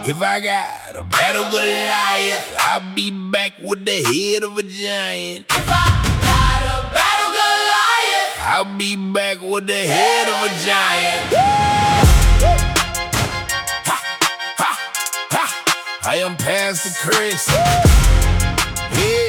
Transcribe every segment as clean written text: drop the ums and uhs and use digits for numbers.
If I got a battle Goliath, I'll be back with the head of a giant. If I got a battle Goliath, I'll be back with the head of a giant. I am Pastor Chris. Hey.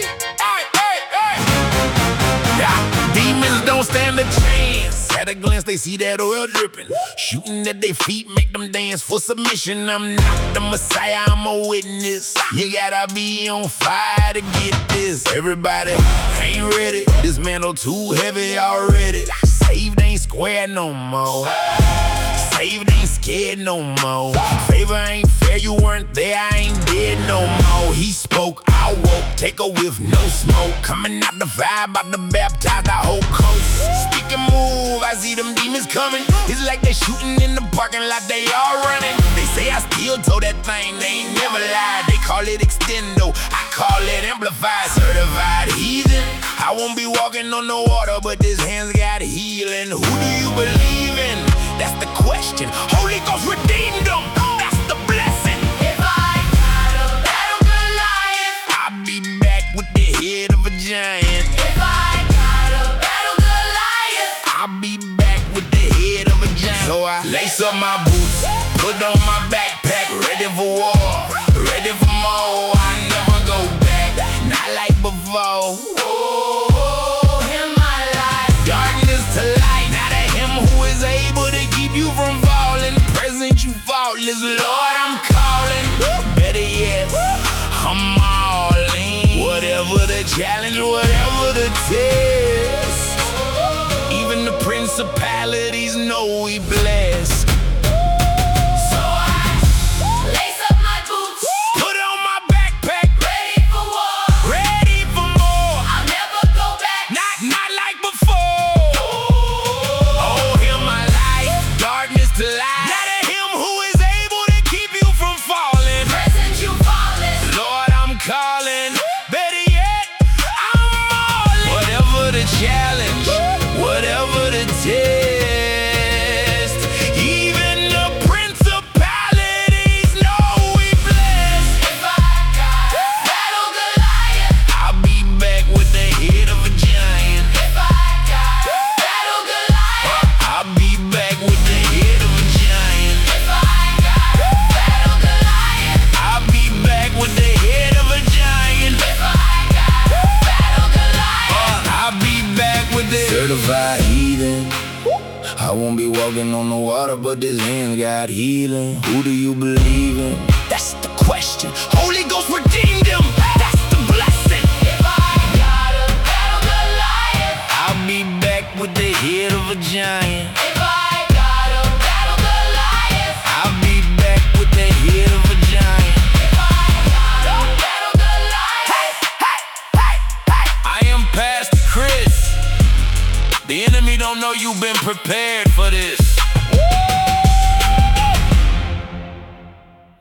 Yeah. Demons don't stand a chance. At a glance, they see that oil dripping. Shooting at their feet, make them dance for submission. I'm not the Messiah, I'm a witness. You gotta be on fire to get this. Everybody ain't ready. This mantle too heavy already. Saved ain't square no more. Saved ain't scared no more. Favor ain't fair, you weren't there, I ain't dead no more. He spoke, I woke, take a whiff, no smoke. Coming out the fire, about to baptize the whole coast. Speak and move, I see them demons coming. It's like they shooting in the parking lot, they all running. They say I still told that thing, they ain't never lied. They call it extendo, I call it amplified. Certified heathen, I won't be walking on the water, but this hand's got healing. Who do you believe in? That's the question. Holy Ghost redeemed them. That's the blessing. if I got a battle Goliath, I'll be back with the head of a giant. if I got a battle Goliath, I'll be back with the head of a giant. So I lace up my boots, put on my backpack, ready for war, ready for more. I never go back, not like before. oh, in my life, Darkness to light, now to him who is able to keep you from falling. Present you faultless, Lord, I'm calling. Better yet, I'm all in. Whatever the challenge, whatever the test, even the principalities know we blessed. so I lace up my boots, Put on my backpack, ready for war. ready for more. I'll never go back. Not like before. Oh, hear my light, darkness to light. Now to him who is able to keep you from falling. Present you faultless, Lord, I'm calling. Better yet, I'm all in. Whatever the challenge, whatever the test, even the principalities know we blessed. if I got a battle Goliath, I'll be back with the head of a giant. if I got a battle Goliath, I'll be back with the head of a giant. if I got a battle Goliath, I'll be back with the head of a giant. if I got a battle Goliath, I'll be back with the certified heathen. I won't be walking on the water, but this hand's got healing. Who do you believe in? That's the question. Holy Ghost redeemed them. That's the blessing. if I got a battle Goliath, I'll be back with the head of a giant. if I got a battle Goliath, I'll be back with the head of a giant. if I got a battle Goliath, I am Pastor Chris. The enemy don't know you've been prepared for this.